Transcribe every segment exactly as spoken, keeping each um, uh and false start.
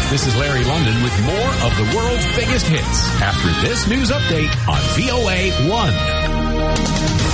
This is Larry London with more of the world's biggest hits after this news update on V O A one.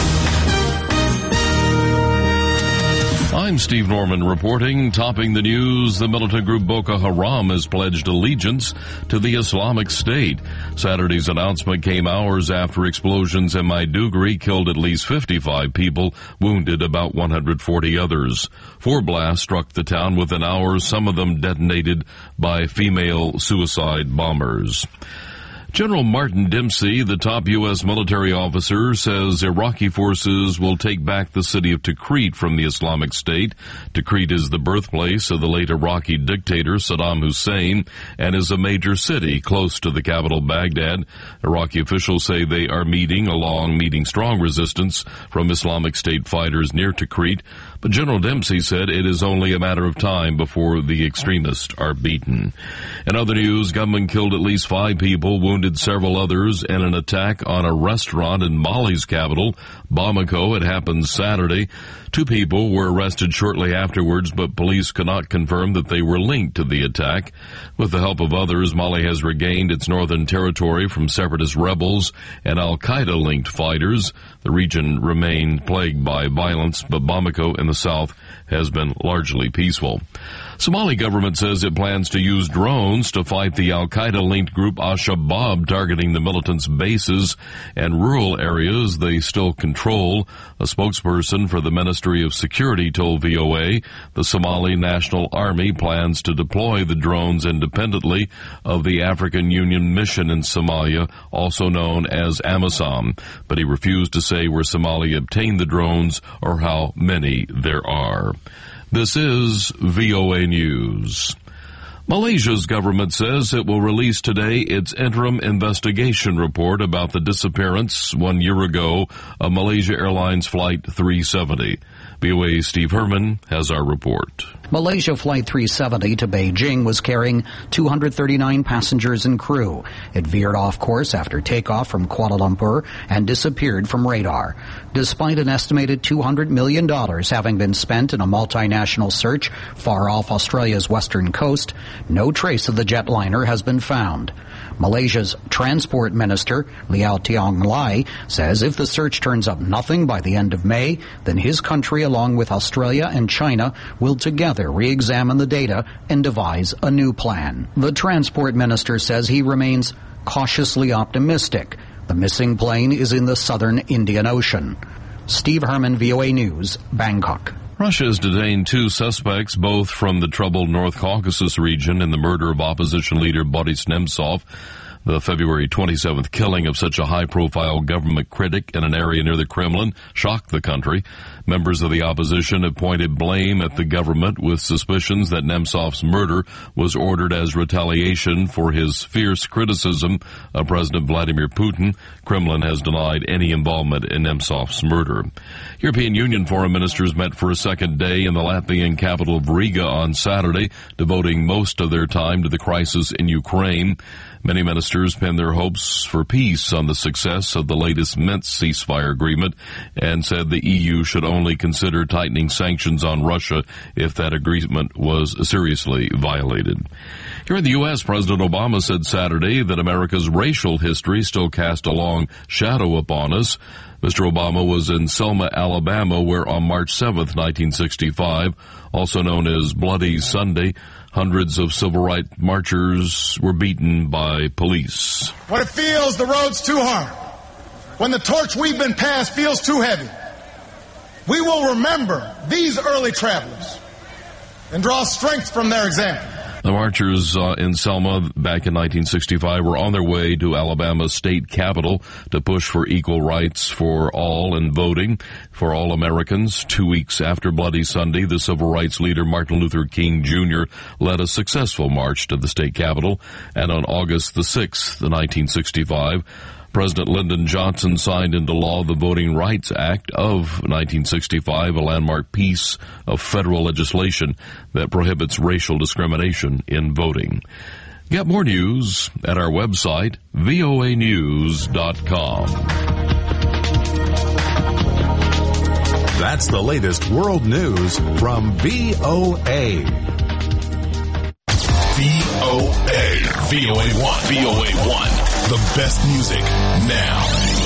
I'm Steve Norman reporting. Topping the news, the militant group Boko Haram has pledged allegiance to the Islamic State. Saturday's announcement came hours after explosions in Maiduguri killed at least fifty-five people, wounded about one hundred forty others. Four blasts struck the town within hours, some of them detonated by female suicide bombers. General Martin Dempsey, the top U S military officer, says Iraqi forces will take back the city of Tikrit from the Islamic State. Tikrit is the birthplace of the late Iraqi dictator Saddam Hussein and is a major city close to the capital Baghdad. Iraqi officials say they are meeting along meeting strong resistance from Islamic State fighters near Tikrit. But General Dempsey said it is only a matter of time before the extremists are beaten. In other news, gunmen killed at least five people, wounded several others in an attack on a restaurant in Mali's capital, Bamako. It happened Saturday. Two people were arrested shortly afterwards, but police could not confirm that they were linked to the attack. With the help of others, Mali has regained its northern territory from separatist rebels and al-Qaeda-linked fighters. The region remained plagued by violence, but Bamako in the south has been largely peaceful. Somali government says it plans to use drones to fight the al-Qaeda-linked group Al-Shabaab, targeting the militants' bases and rural areas they still control. A spokesperson for the Ministry of Security told V O A the Somali National Army plans to deploy the drones independently of the African Union mission in Somalia, also known as AMISOM, but he refused to say where Somalia obtained the drones or how many there are. This is V O A News. Malaysia's government says it will release today its interim investigation report about the disappearance one year ago of Malaysia Airlines Flight three seventy. V O A's Steve Herman has our report. Malaysia Flight three seventy to Beijing was carrying two hundred thirty-nine passengers and crew. It veered off course after takeoff from Kuala Lumpur and disappeared from radar. Despite an estimated two hundred million dollars having been spent in a multinational search far off Australia's western coast, no trace of the jetliner has been found. Malaysia's Transport Minister, Liao Tiong Lai, says if the search turns up nothing by the end of May, then his country, along with Australia and China, will together re-examine the data and devise a new plan. The Transport Minister says he remains cautiously optimistic. The missing plane is in the southern Indian Ocean. Steve Herman, V O A News, Bangkok. Russia has detained two suspects, both from the troubled North Caucasus region, in the murder of opposition leader Boris Nemtsov. The February twenty-seventh killing of such a high-profile government critic in an area near the Kremlin shocked the country. Members of the opposition have pointed blame at the government, with suspicions that Nemtsov's murder was ordered as retaliation for his fierce criticism of President Vladimir Putin. Kremlin has denied any involvement in Nemtsov's murder. European Union foreign ministers met for a second day in the Latvian capital of Riga on Saturday, devoting most of their time to the crisis in Ukraine. Many ministers pinned their hopes for peace on the success of the latest Minsk ceasefire agreement and said the E U should only consider tightening sanctions on Russia if that agreement was seriously violated. Here in the U S, President Obama said Saturday that America's racial history still cast a long shadow upon us. Mister Obama was in Selma, Alabama, where on March seventh, nineteen sixty-five, also known as Bloody Sunday, hundreds of civil rights marchers were beaten by police. When it feels the road's too hard, when the torch we've been passed feels too heavy, we will remember these early travelers and draw strength from their example. The marchers uh, in Selma back in nineteen sixty-five were on their way to Alabama's state capitol to push for equal rights for all in voting for all Americans. Two weeks after Bloody Sunday, the civil rights leader Martin Luther King Junior led a successful march to the state capitol, and on August the sixth, nineteen sixty-five, President Lyndon Johnson signed into law the Voting Rights Act of nineteen sixty-five, a landmark piece of federal legislation that prohibits racial discrimination in voting. Get more news at our website, V O A news dot com. That's the latest world news from V O A. V O A. V O A one. V O A one. The best music now.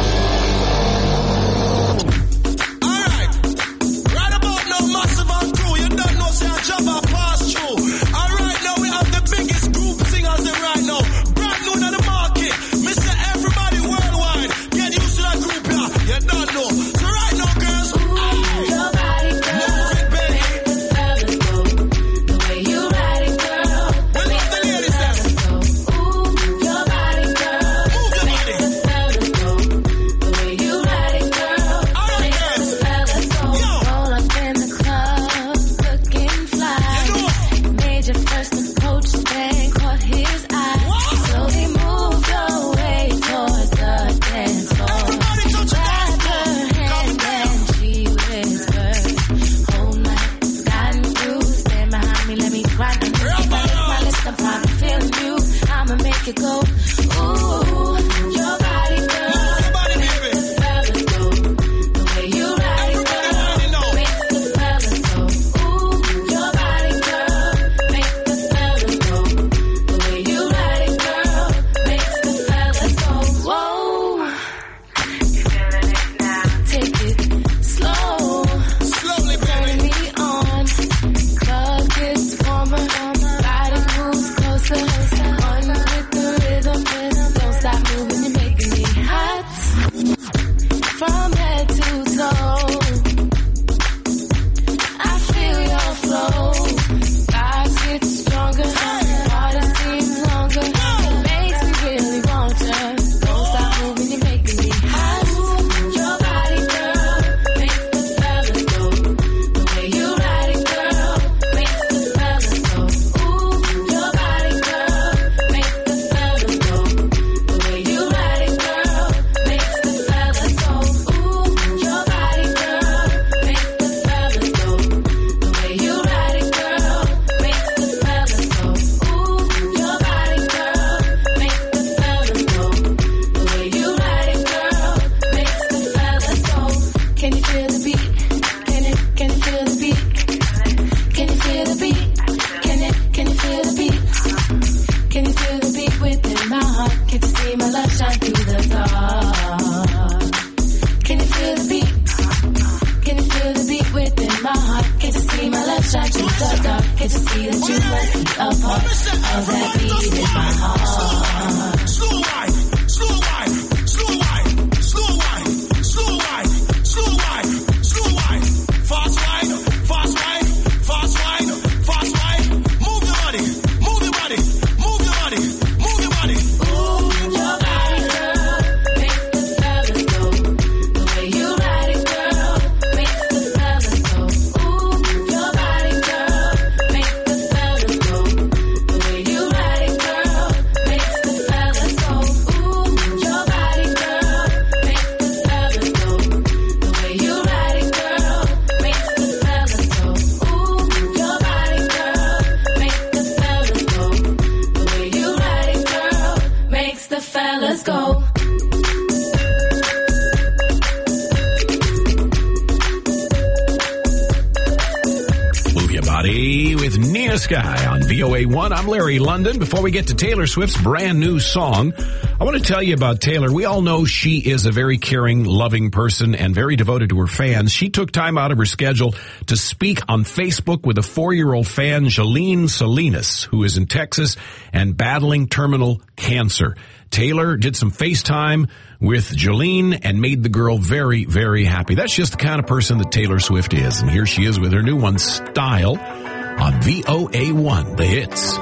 With Nia Sky on V O A one. I'm Larry London. Before we get to Taylor Swift's brand new song, I want to tell you about Taylor. We all know she is a very caring, loving person and very devoted to her fans. She took time out of her schedule to speak on Facebook with a four-year-old fan, Jolene Salinas, who is in Texas and battling terminal cancer. Taylor did some FaceTime with Jolene and made the girl very, very happy. That's just the kind of person that Taylor Swift is. And here she is with her new one, Style, on V O A one, The Hits.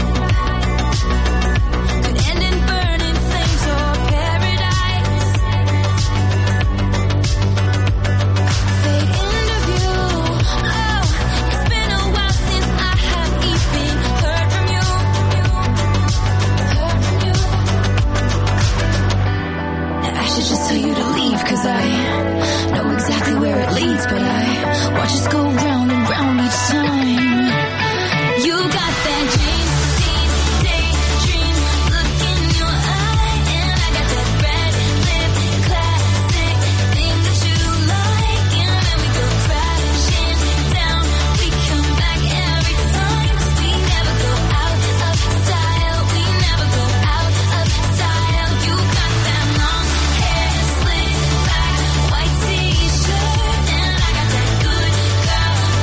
Could end in burning flames or paradise. should just tell you to leave, cause I know exactly where it leads, but I watch us go round and round each time. You got that dream, deep, daydream look in your eye, and I got that red lip, classic thing that you like, and when we go crashing down, we come back every time, 'cause we never go out of style, we never go out of style. You got that long hair, slick back, white t-shirt, and I got that good girl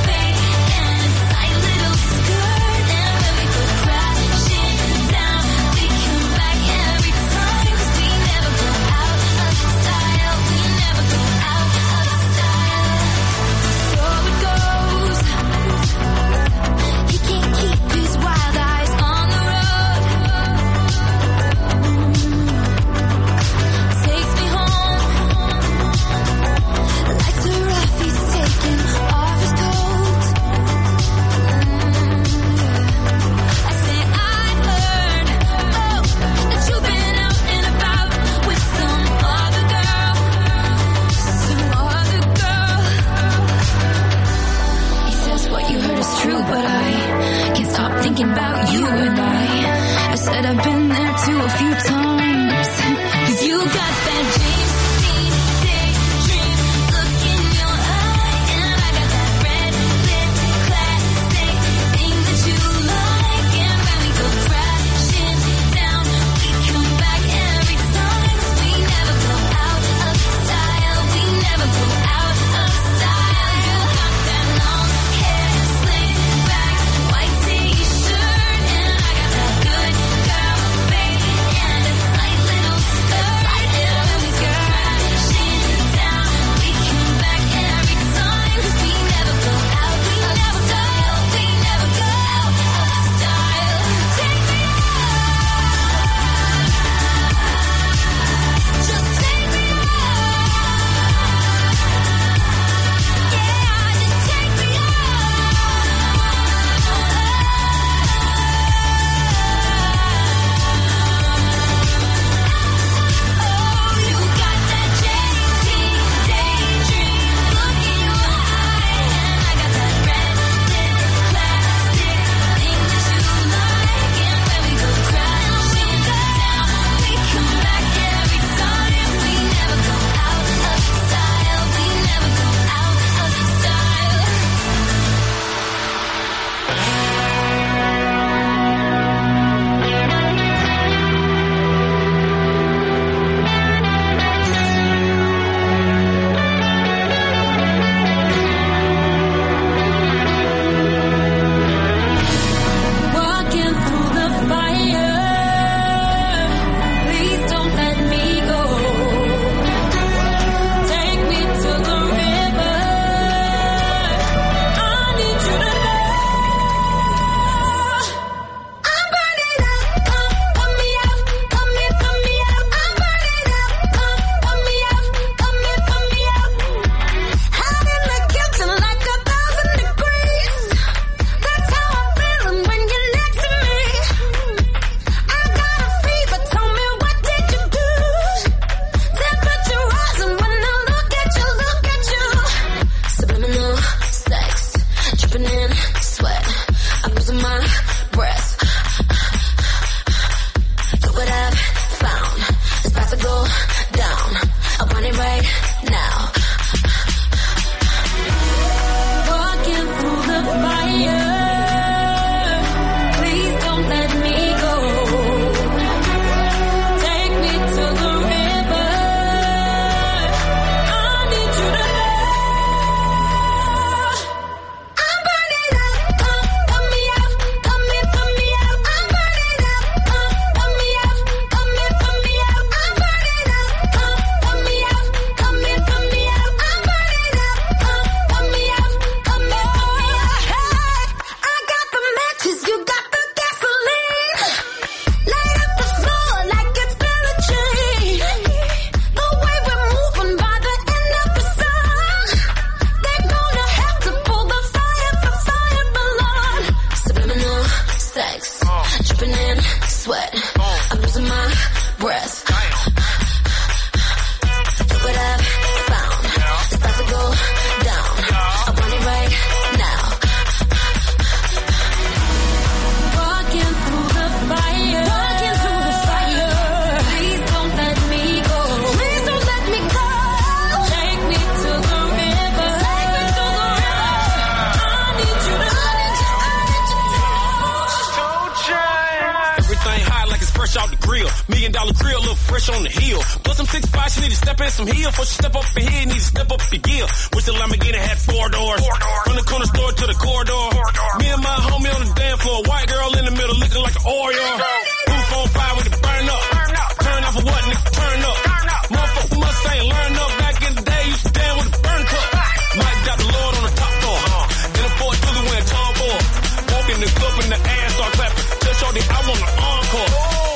dollar crib, look fresh on the hill. Plus some six five, she need to step in some heel. Before she step up in here, need to step up the gear. Wish the Lamborghini had four doors. Four doors. From the corner store to the corridor. Corridor. Me and my homie on the dance floor. White girl in the middle looking like an Oreo. Roof on fire with it burn up. Burn up. Turn off for what, nigga? Turn up. Turn up. Motherfucker must ain't learn up. Back in the day, used to stand with a burn cup. Mike got the Lord on the top floor. In a Ford Philly wearing Tom Ford. Walking the cup in the ass, start clapping. Just show the I want the encore.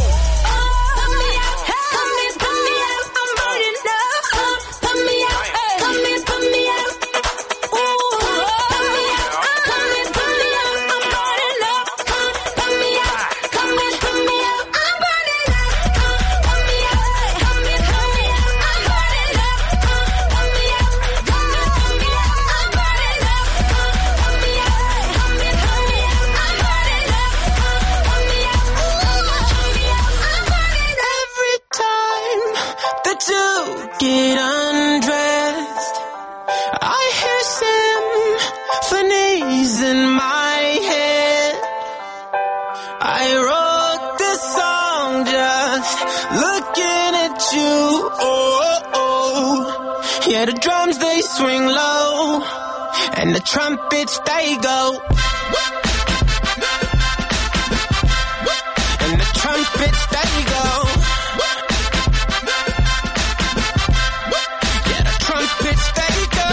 Get undressed. I hear symphonies in my head. I wrote this song just looking at you. Oh, oh. Yeah, the drums they swing low and the trumpets they go. And the trumpets they go. Trumpets they go.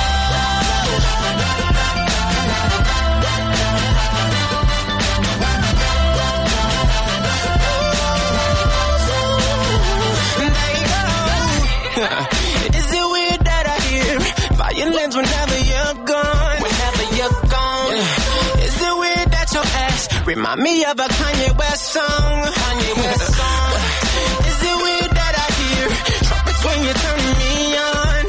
Is it weird that I hear violins whenever you're gone? Whenever you're gone. Yeah. Is it weird that your ass remind me of a Kanye West song? Kanye West song. Is it weird that I hear trumpets when you're turning me on?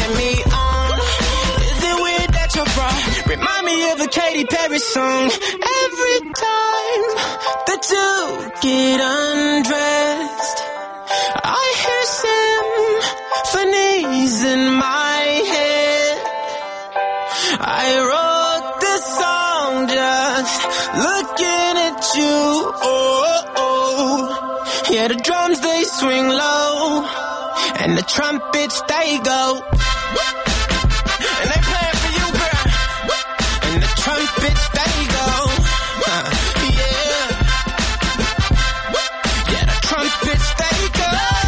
Remind me of a Katy Perry song. Every time the two get undressed, I hear symphonies in my head. I wrote this song just looking at you. Oh, oh. Yeah, the drums they swing low and the trumpets they go. And they play it for you, girl. And the trumpets they go. Uh, yeah. Yeah, the trumpets they go.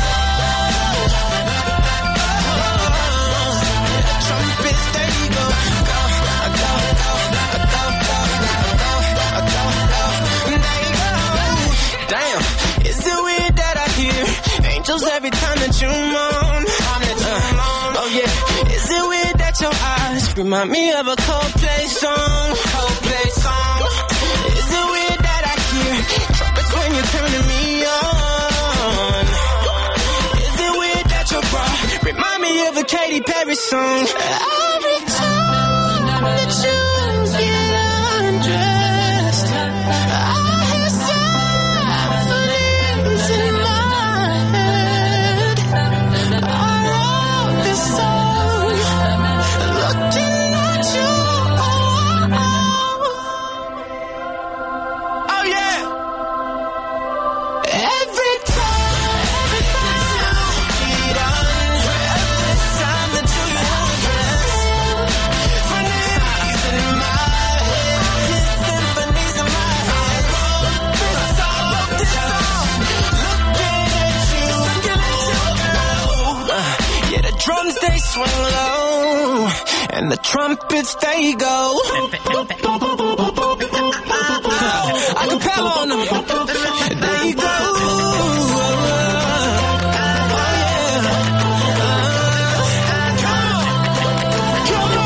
Yeah, the trumpets they go. Go, go, go, go, go, go, go, go. They go. Damn, is it weird that I hear angels every time that you moan? Uh, oh yeah, is it weird that your eyes remind me of a Coldplay song? Coldplay song. Is it weird that I hear trumpets when you're turning me on? Is it weird that your bra remind me of a Katy Perry song? Every time that you get undressed, I hear symphonies in my head. I wrote this song looking at you. Oh yeah. Every time, every time you get undressed, every time that you get undressed, symphonies in my head, symphonies in my head. This song, this song, looking at you, looking at you, girl. Uh, yeah, the drums they swing low, and the trumpets they go. Acapella on them. There you go. Oh, yeah. Uh, come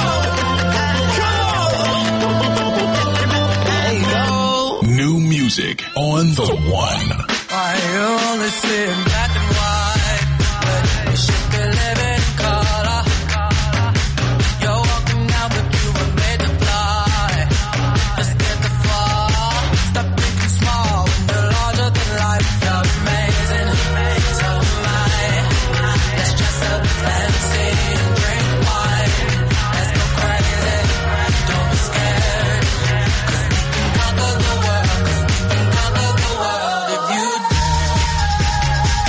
on. Come on. Come on. There you go. New music on the one. I only see in black and white, but you should be living in color. You're walking out, but you were made to fly. Just get the fall. Stop thinking small when you're larger than life. You're amazing, so am I. Let's dress up fancy and drink wine. Let's go crazy, don't be scared. 'Cause we can conquer the world, 'cause we can conquer the world if you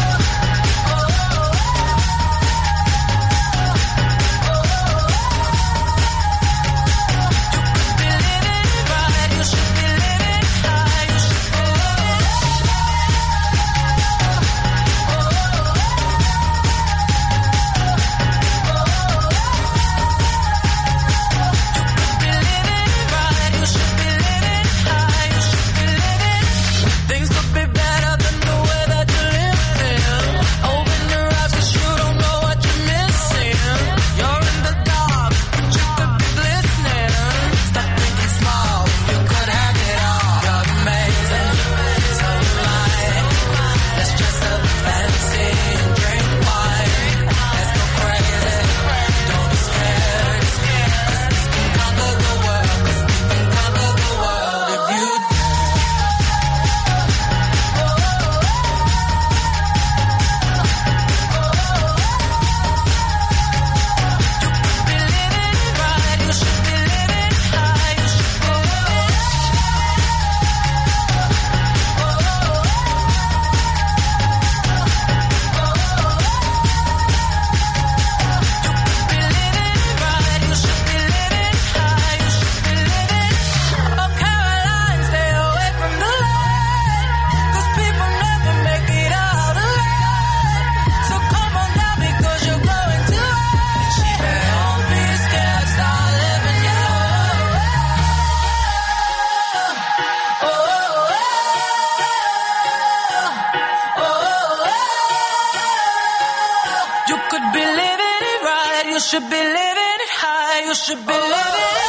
could be living it right. You should be living it high. You should be living it.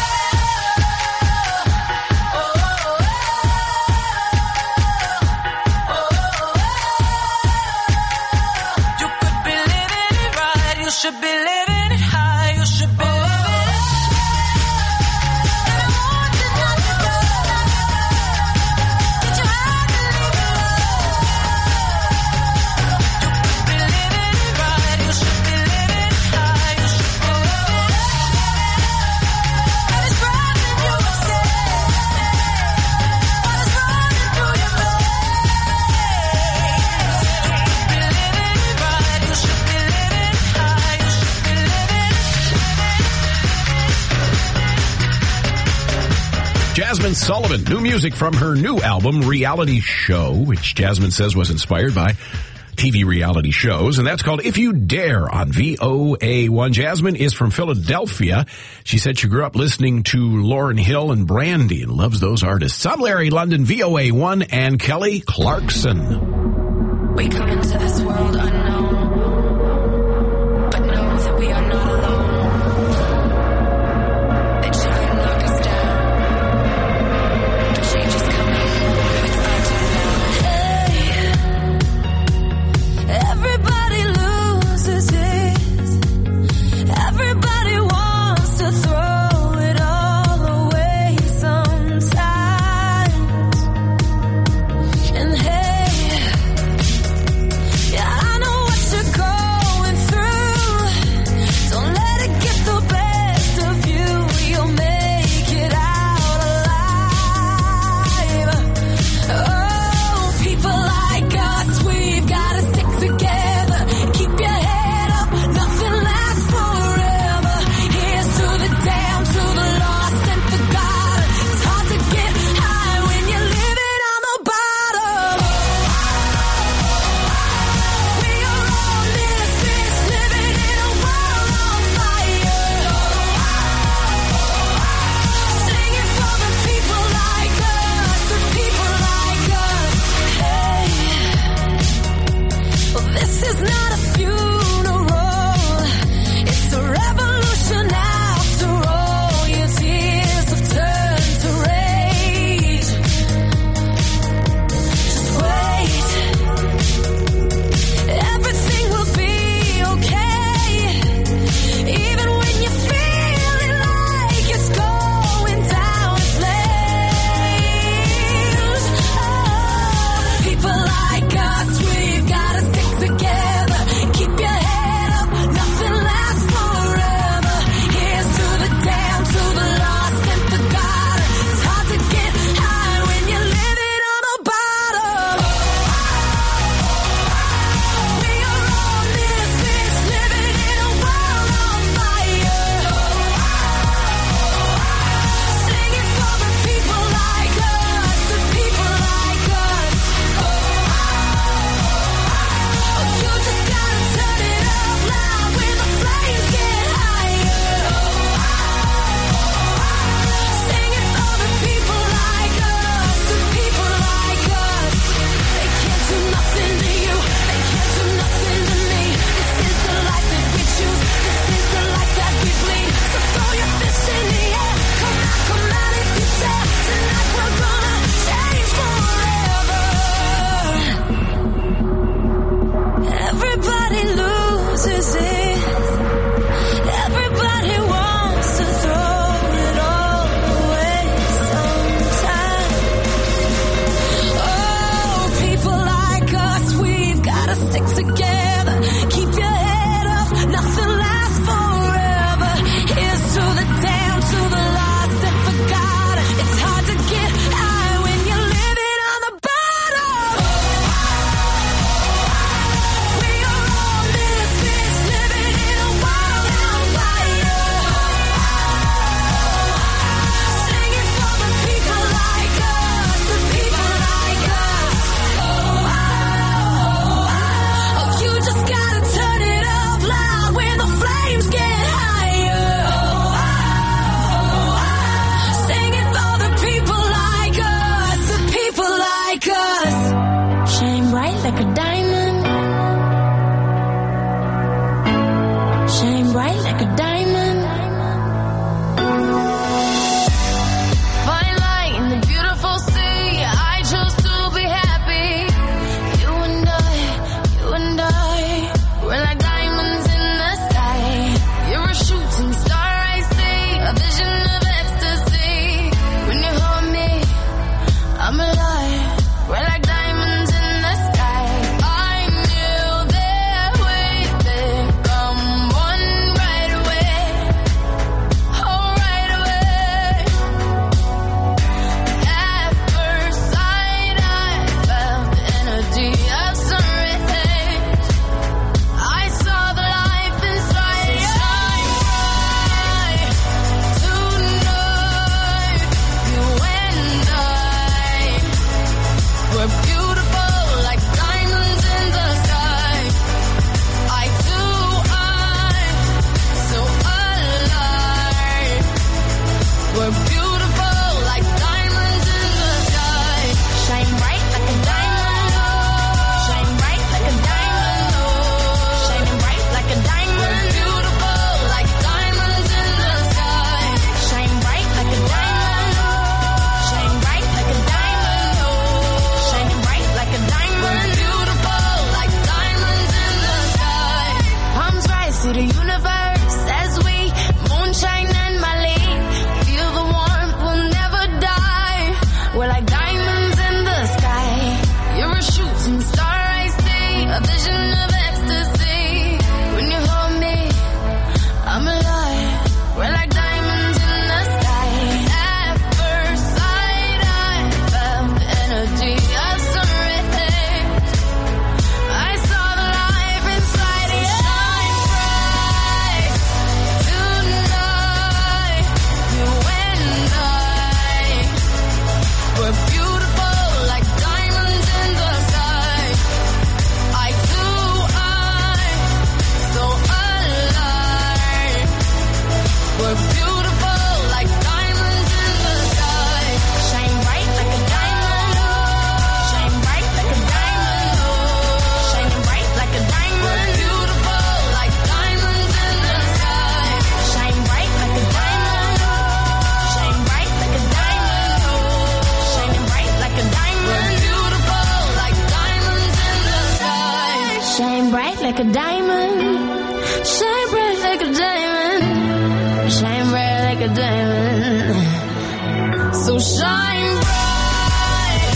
You could be living it right. You should be living it high. You should be living it. And I want you not to go. That you have to leave it alone. You could be living it right. You should be living it high. You should be living it. And it's running through your veins. What is running through your veins? You could be living it right. You should be living it high. You should be living it. Jasmine Sullivan, new music from her new album, Reality Show, which Jasmine says was inspired by T V reality shows, and that's called If You Dare on V O A one. Jasmine is from Philadelphia. She said she grew up listening to Lauryn Hill and Brandy and loves those artists. I'm Larry London, V O A one, and Kelly Clarkson. We come into this world unknown, but know that we are not alone. They try and knock us down, but change is coming. It's our time now. Hey, everybody loses his. Everybody wants to throw it all away sometimes. And hey, yeah, I know what like a diamond. Fine light in the beautiful sea. I chose to be happy. You and I, you and I, we're like diamonds in the sky. You're a shooting star, I see, a vision of ecstasy. When you hold me, I'm alive. We're like diamonds in the sky. I knew that we would come one right away. Oh, right away. At first sight, I felt the energy of sun rays. I saw the life inside you. Tonight, you and I were beautiful like diamonds in the sky. I too, I so alive. We're beautiful like diamonds in the sky. Shine bright like a diamond. Shine bright like a diamond. Oh, shining bright like a diamond. We're beautiful like diamonds in the sky. Shine bright like a diamond. Shine bright like a diamond. Oh, shining bright like a diamond. We're beautiful like diamonds in the sky. Palms rise to the universe as we moonshine and Mali. Feel the warmth, we'll never die. We're like diamonds in the sky. You're a shooting star, I see, a vision of ecstasy. When you hold me, I'm alive. We're like diamonds in the sky. At first sight, I felt the energy of sun rays. I saw the life inside you. Shine bright tonight. You and I were beautiful like diamonds in the sky. I too, I so alive. We're beautiful like diamonds in the sky. Shine bright like a diamond. Shine bright like a diamond. Oh, shining bright like a diamond. We're beautiful like diamonds in the sky. Shine bright like a diamond. Shine bright like a diamond. Oh, shining bright like a diamond. We're beautiful like diamonds in the sky. Shine bright like a diamond. Shine bright like a diamond. Shine bright like a diamond. So shine bright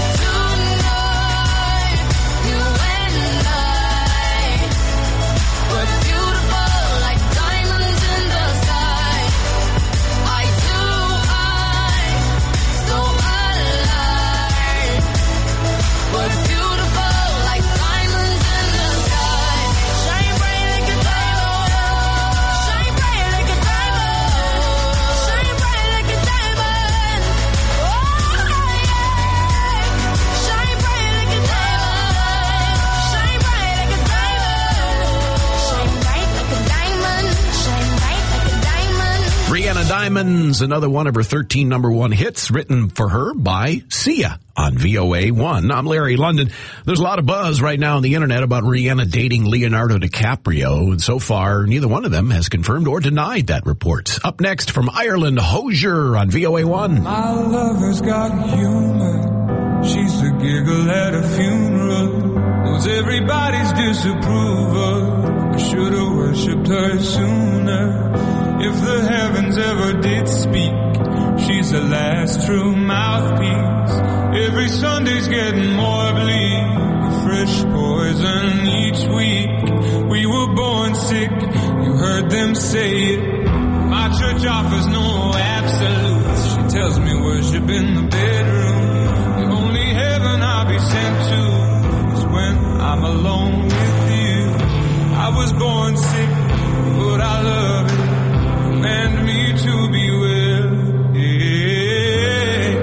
tonight. You and I were beautiful like diamonds in the sky. I too, I so alive. We're beautiful like diamonds in the sky. Shine bright like a diamond. Shine bright like a diamond. Shine bright like a diamond. Oh, yeah. Shine bright like a diamond. Shine bright like a diamond. Shine bright like a diamond. Shine bright like a diamond. Rihanna Diamonds, another one of her thirteen number one hits written for her by Sia on V O A one. I'm Larry London. There's a lot of buzz right now on the internet about Rihanna dating Leonardo DiCaprio, and so far, neither one of them has confirmed or denied that report. Up next from Ireland, Hozier on V O A one. My lover's got humor. She's a giggle at a funeral. Knows everybody's disapproval. I should have worshipped her sooner. If the heavens ever did speak, she's the last true mouthpiece. Every Sunday's getting more bleak. Fresh poison each week. We were born sick, you heard them say it. My church offers no absolutes. She tells me worship in the bedroom. The only heaven I'll be sent to is when I'm alone with you. I was born sick, but I love it. Command me to be well. Yeah.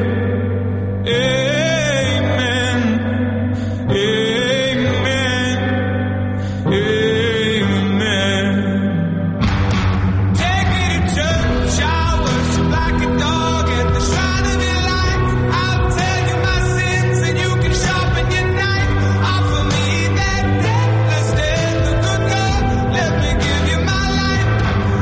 Amen. Amen. Amen. Take me to church. I worship like a dog at the shrine of your light. I'll tell you my sins and you can sharpen your knife. Offer me that deathless death, the good God. Let me give you my life.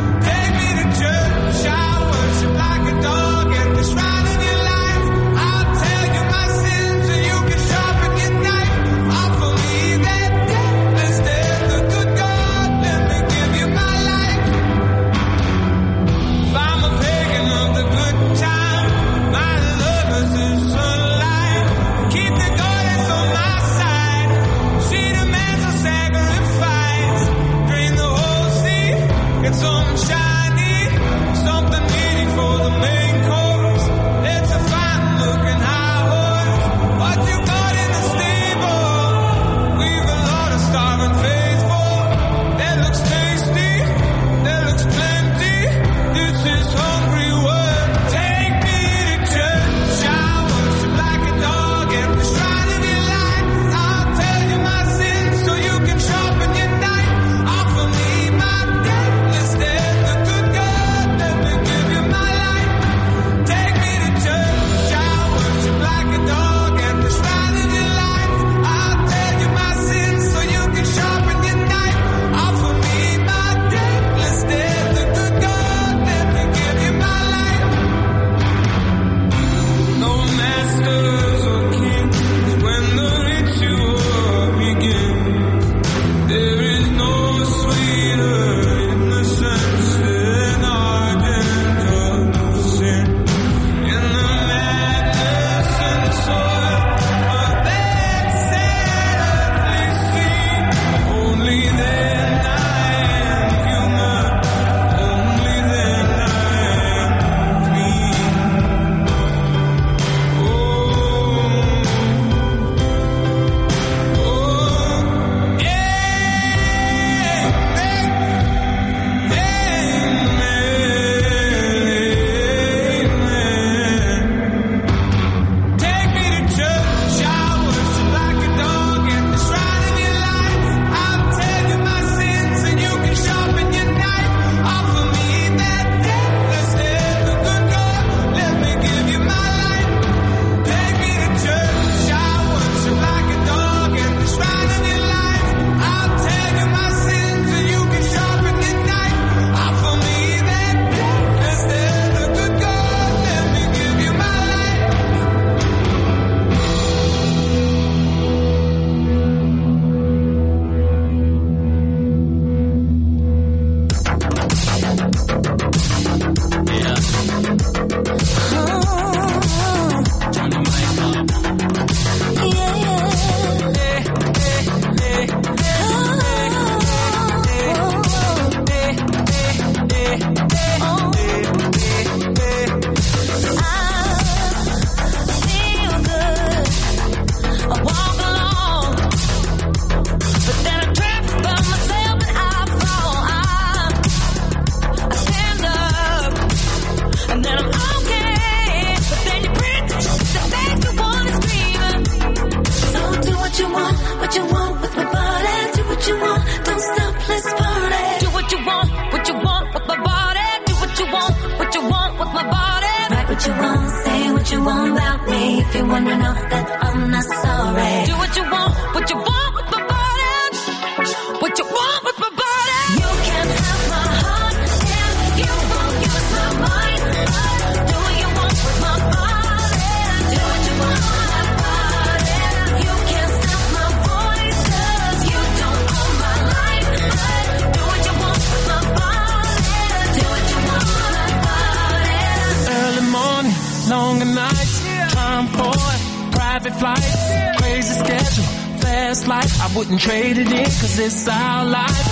and you know that I'm not sorry. Do what you want, what you want with my body. What you want with my body. You can't have my heart if you won't use my mind. Do what you want with my body. Do what you want with my body. You can't stop my voice 'cause you don't own my life. Do what you want with my body. Do what you want with my body. Early morning, longer nights, time for it, private flights, crazy schedule, fast life. I wouldn't trade it in 'cause it's our life.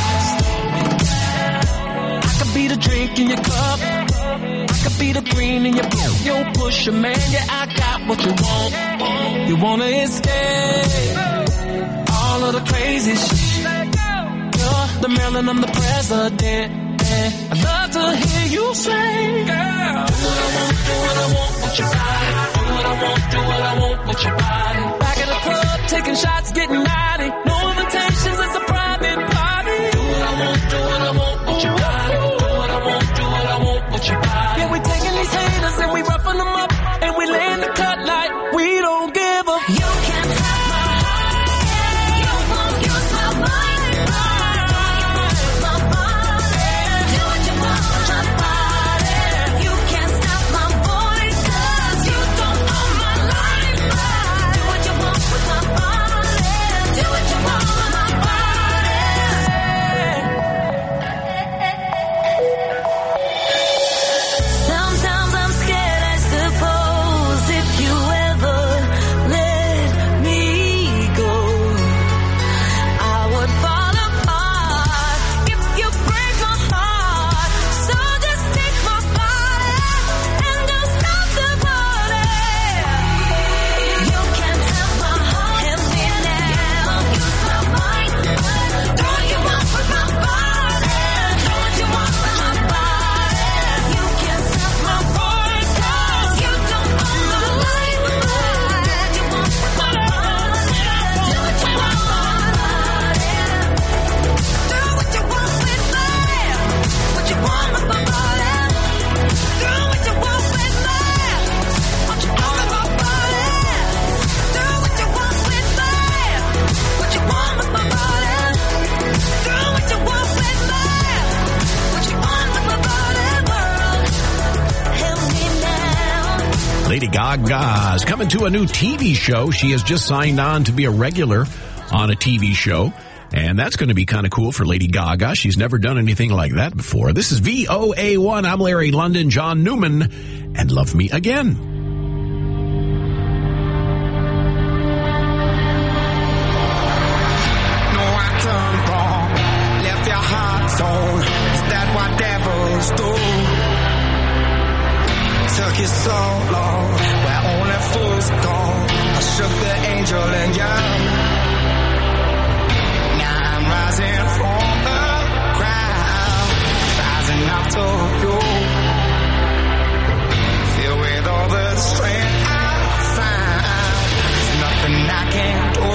I could be the drink in your cup, I could be the green in your boot. Yo, pusher, man, yeah, I got what you want. You wanna escape all of the crazy shit. You're the Maryland, I'm the president. I'd love to hear you say, girl, do what I want, do what I want with your body. Do what I want, do what I want with your body. Back at the club, taking shots, getting naughty. No invitations, it's a private party. Do what I want, do what I want with your body. Do what I want, do what I want with your body. Yeah, we taking these haters and we roughing them up. And we laying the cut like we don't give a. You can't have my heart. You won't use my mind. My body. Do what you want with my body. You can't stop my voice 'cause you don't own my life. Do what you want with my body. Do what you want with my body. Sometimes I'm scared, I suppose, if you ever let me go, I would fall apart if you break my heart. So just take my body and don't stop the party. You can't have my heart, help me now. Use my mind, do what you want with my body. Do what you want with my body. You can't stop my voice 'cause you don't own my life. Do what you want with my body. Do what you want with my body. Do what you want with me. What you want with my body. Do what you want with me. What you want with my body. Do what you want with me. What you want with my body. Do what you want with me. What you want with my body, world. Help me now. Lady Gaga is coming to a new T V show. She has just signed on to be a regular on a T V show. And that's going to be kind of cool for Lady Gaga. She's never done anything like that before. This is V O A one. I'm Larry London, John Newman, and Love Me Again. No, I turned wrong, left your heart torn. Is that what devils do? Took you so long, where only fools go. I shook the angel in you. Now I'm rising from the ground, rising up to you. Filled with all the strength I find, there's nothing I can't do.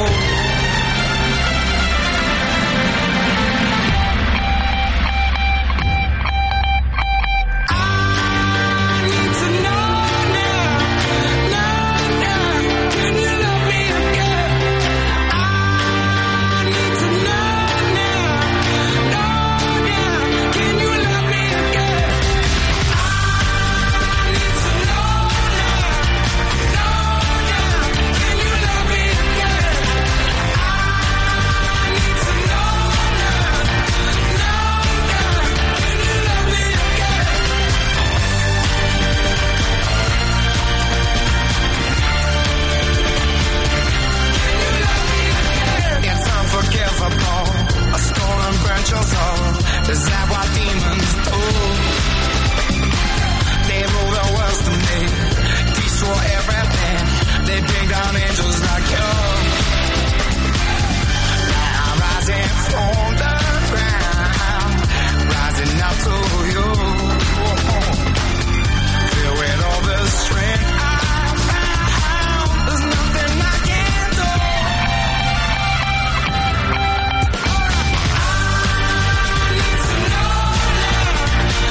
Is that what demons do? They rule the world to me, destroy everything. They bring down angels like you. Now I'm rising from the ground, rising up to you. Filled with all the strength I found, there's nothing I can't do. I need to know now.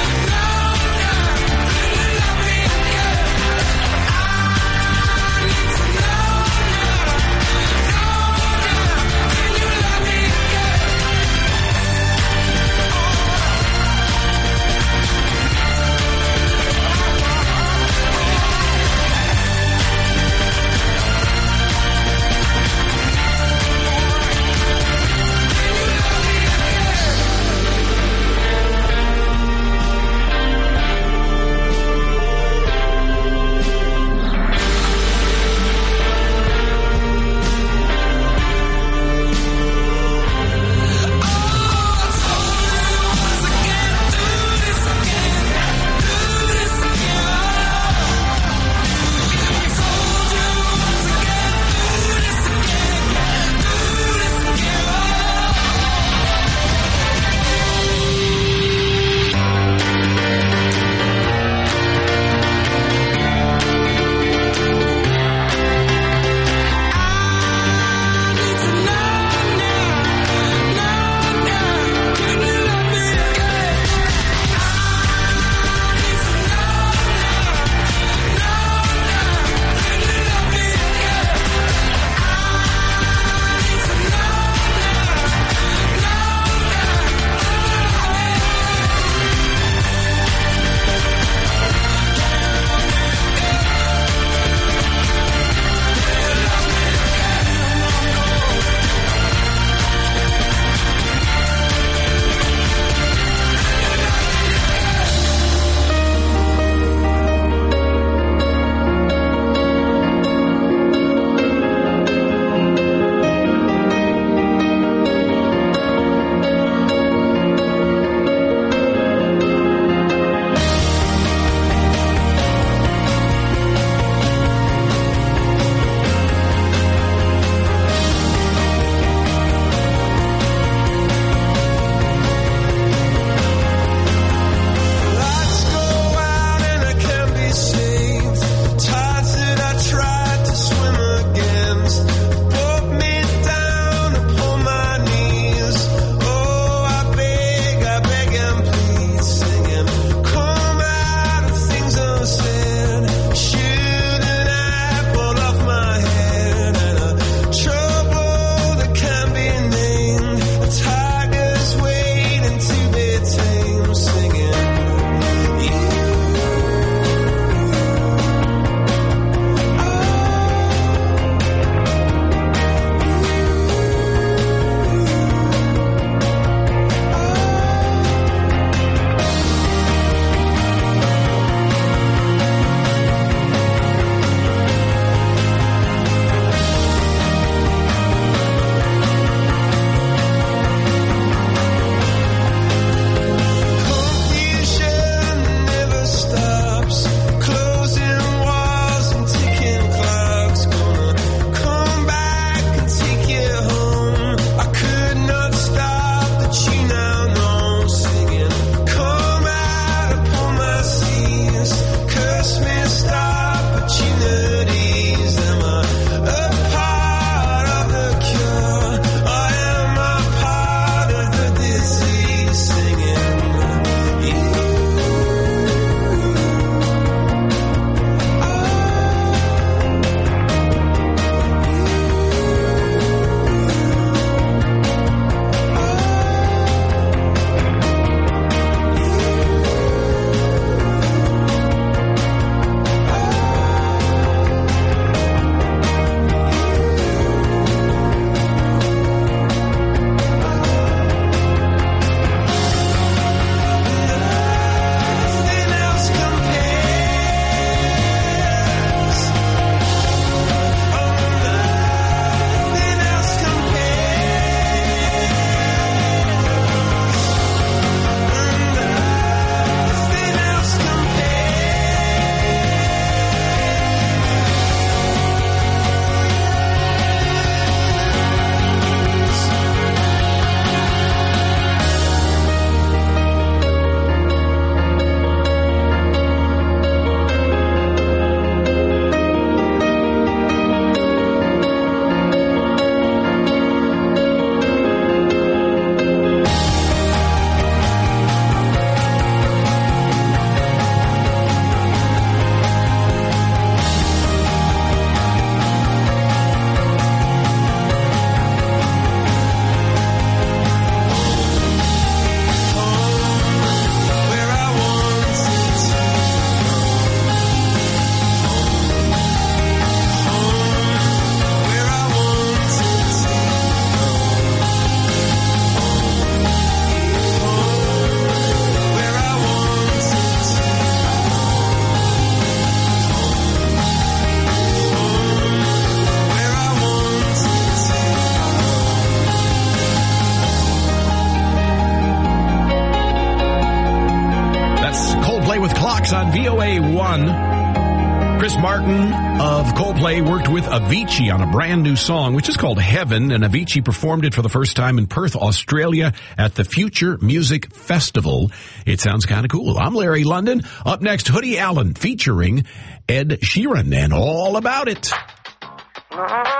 with Clocks on V O A one. Chris Martin of Coldplay worked with Avicii on a brand new song, which is called Heaven, and Avicii performed it for the first time in Perth, Australia at the Future Music Festival. It sounds kind of cool. I'm Larry London. Up next, Hoodie Allen featuring Ed Sheeran and All About It. No,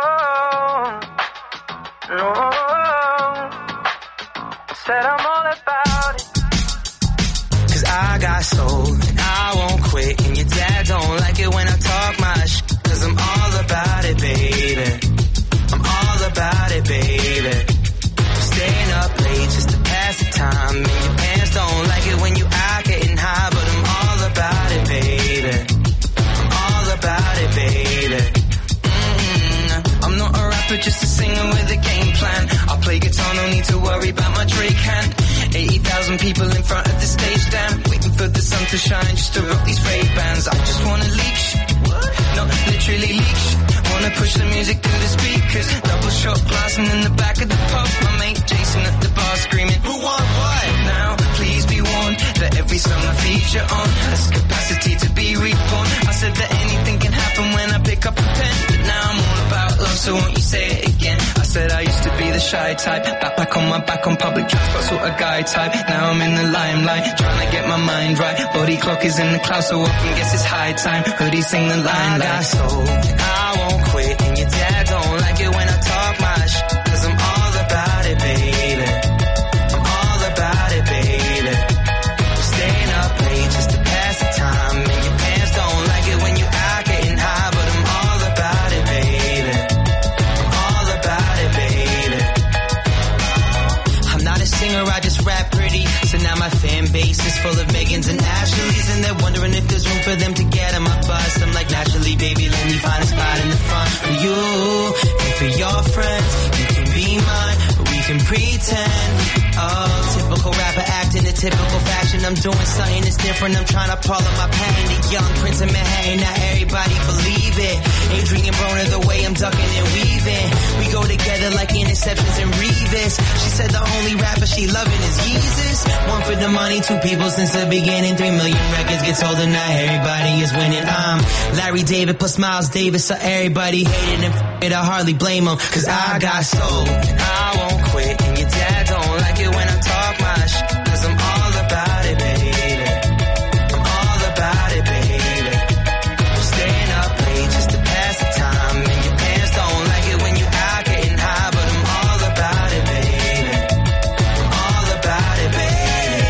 no, said I'm all about it. Cause I got soul and I won't quit. And your dad don't like it when I talk my shit. Cause I'm all about it, baby. I'm all about it, baby. Staying up late just to pass the time. And your parents don't like it when you out getting high. But I'm all about it, baby. I'm all about it, baby. I'm not a rapper, just a singer with a game plan. I'll play guitar, no need to worry about my Drake hand. eighty thousand people in front of the stage, damn. Waiting for the sun to shine just to rock these Ray Bans. I just wanna leak shit, no, literally leak shit. Wanna push the music through the speakers. Double shot glass and in the back of the pub, my mate Jason at the bar screaming, who want what? Now, please be warned that every song I feature on has capacity to be reborn. I said that anything can happen when I pick up a pen, but now I'm all about love, so won't you say it again? I said I used to be the shy type, back back on my back on public transport, sort of guy type. Now I'm in the limelight, trying to get my mind right. Body clock is in the clouds, so often guess it's high time. Hoodie sing the line like, I got soul, I won't quit. And your dad don't like it when I talk my shit. Cause I'm all about it, baby. I'm all about it, baby. Staying up late just to pass the time. And your parents don't like it when you out getting high. But I'm all about it, baby. I'm all about it, baby. I'm not a singer, I just rap pretty. So now my fan base is full of Megans and Ashleys. And they're wondering if there's room for them to get on my bus. I'm like, naturally, baby, let me find a spot in the front for you and for your friends. You can be mine, but we can pretend. Oh, typical rapper acting a typical fashion. I'm doing something that's different. I'm trying to pull up my pain. The young Prince of Manhattan, not everybody believe it. Adrian Broner, the way I'm ducking and weaving. We go together like interceptions and Revis. She said the only rapper she loving is Jesus. One for the money, two people since the beginning. Three million records get sold and now everybody is winning. I'm Larry David plus Miles Davis, so everybody hated him. F- it, I hardly blame him. Cause I got soul and I won't quit. And your dad don't like it when I talk my shit. Cause I'm all about it, baby. I'm all about it, baby. Staying up late just to pass the time. And your parents don't like it when you out getting high. But I'm all about it, baby. I'm all about it, baby.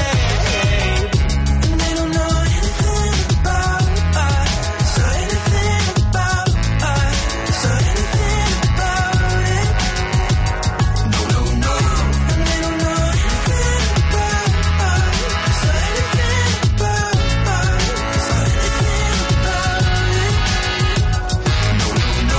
And they don't know anything about us. So anything about us. So anything about it. No, no, no. And they don't know anything about us. So anything about us. So anything about it. No, no, no.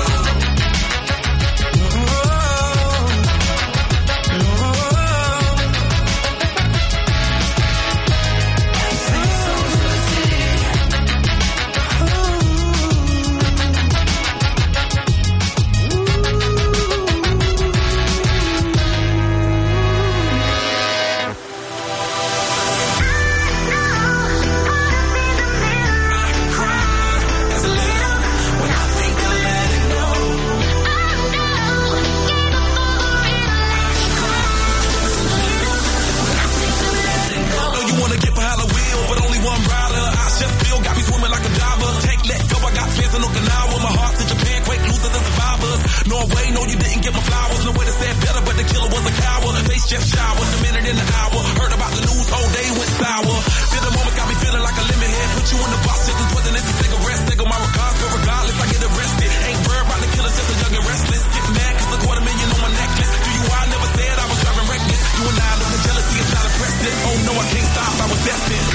Know you wanna get behind the wheel, but only one rider. I just feel got me swimming like a diver. Take, let go, I got fans in Okinawa. My heart's in Japan, quake losers and survivors. Norway, no, you didn't get my flowers. No way to say it better, but the killer was a coward. Face just showered, a minute in the hour. Heard about the news, whole day went sour. Feel the moment got me feeling like a lemon head. Put you in the box, just as twisting into cigarettes. Take on my regards, but regardless, I get arrested. Ain't worried about the killer, just a young and restless. Get mad, cause a quarter million on my necklace. Do you why I never said I was driving reckless? You and I know the jealousy is not impressive. Oh no, I can't stop, I was destined.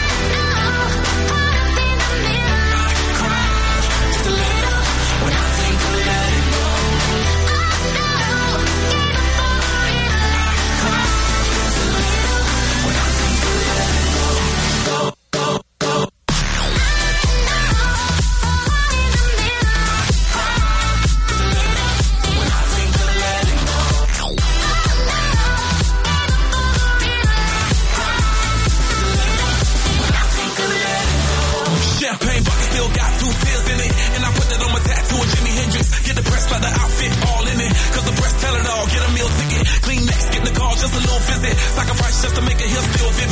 Just a little, when I think of letting go. Just a little, when I think of letting go. Go, go, go. Just a little, when I think of letting go. Just a little,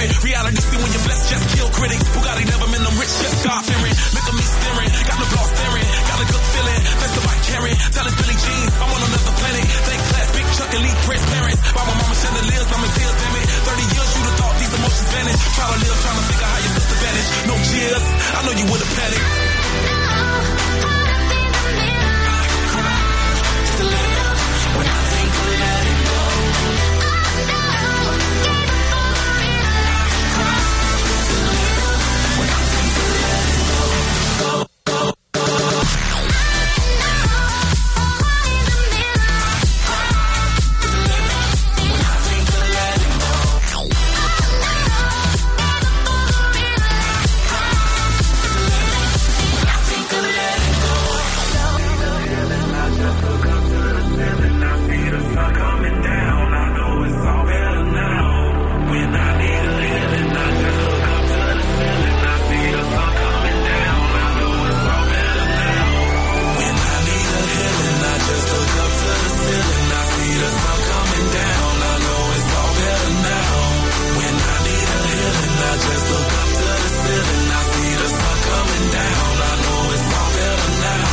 it. Reality see when you're blessed, just kill critics. Bugatti never been them rich, just God fearing. Look at me staring, got no flaw staring. Got a good feeling, thanks to my carrying. Tell us Billy Jean, I'm on another planet. Thank class, big Chuck, elite Prince parents. By my mama chandeliers, I'm in tears, damn it. thirty years, you'd have thought these emotions vanish. Try to live, trying to figure how your sister vanished. No cheers, I know you would have panicked. When I think of letting go, when I think of letting go, go, go, go. When I think of letting go, when I think of letting go. Coming down, I know it's all better now. When I need a healing, I just look up to the ceiling. I see the sun coming down, I know it's all better now. When I need a healing, I just look up to the ceiling. I see the sun coming down, I know it's all better now. When I need a healing, I just look up to the ceiling. I see the sun coming down, I know it's all better now.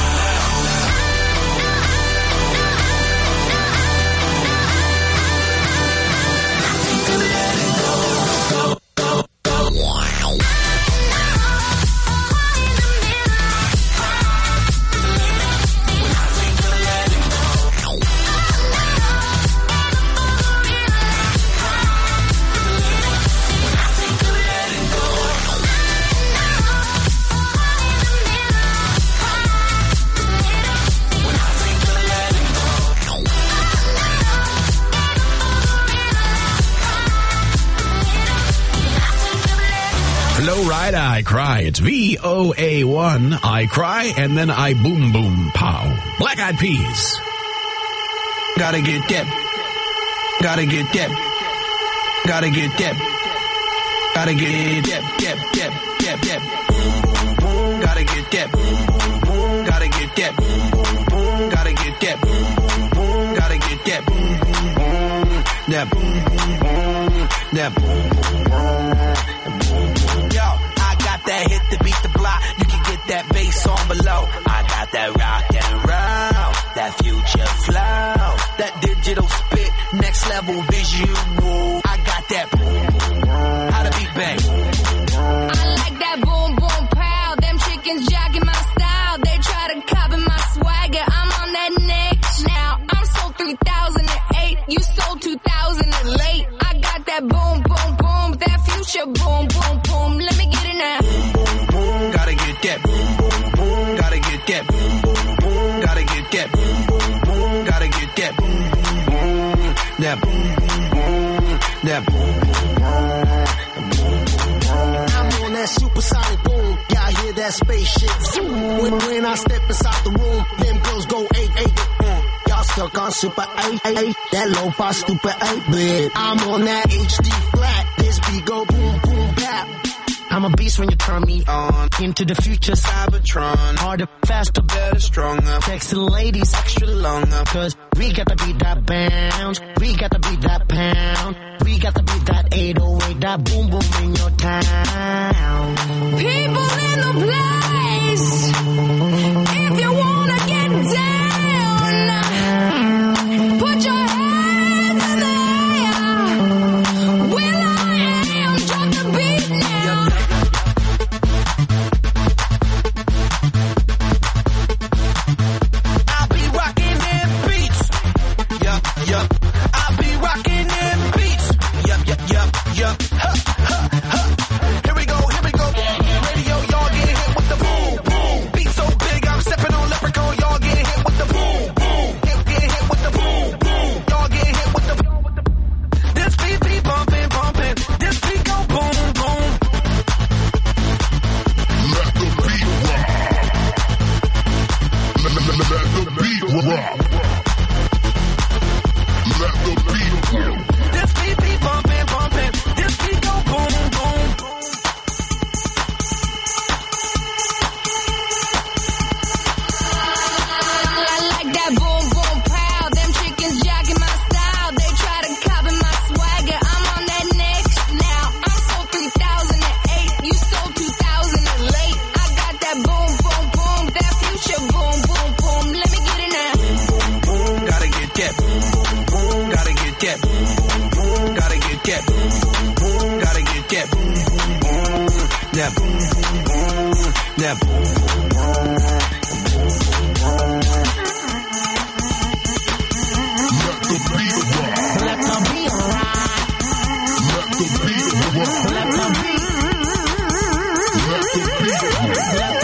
Right, I cry. It's V O A one. I cry, and then I boom, boom, pow. Black Eyed Peas. Gotta get that. Gotta get that. Gotta get that. Gotta get that. That, that, that, that. Gotta get that. Gotta get that. Gotta get that. Gotta get that. That. That. That hit to beat the block, you can get that bass on below. I got that rock and roll, that future flow, that digital spit, next level visual. I got that how to beat bang. I like that boom boom pow. Them chickens jacking my style. They try to copy my swagger. I'm on that next now. I'm sold three thousand eight. You sold two thousand late. I got that boom boom boom. That future boom boom boom. Let me get it now. Gotta get that. Gotta get that. Gotta get that. Gotta get that. That. That. I'm on that supersonic boom. Y'all hear that spaceship zoom. When, when I step inside the room, them girls go eight eight. Mm. Y'all stuck on super eight eight. That lo-fi stupid eight bit. I'm on that H D flat. This beat go boom boom bap. I'm a beast when you turn me on. Into the future, Cybertron. Harder, faster, better, stronger. Sexy ladies, extra longer. Cause we got to beat that bounce. We got to beat that pound. We got to beat that eight oh eight. That boom boom in your town. People in the place. If you wanna get down, put your hands in the air. Will I am, drop the beat now. Here we go, here we go. Radio, y'all get hit with the boom, boom. Beat so That boom, boom, boom. That boom, boom, boom. Let the beat rock. Let the beat rock. Let the beat rock. Let the beat. Let the beat rock.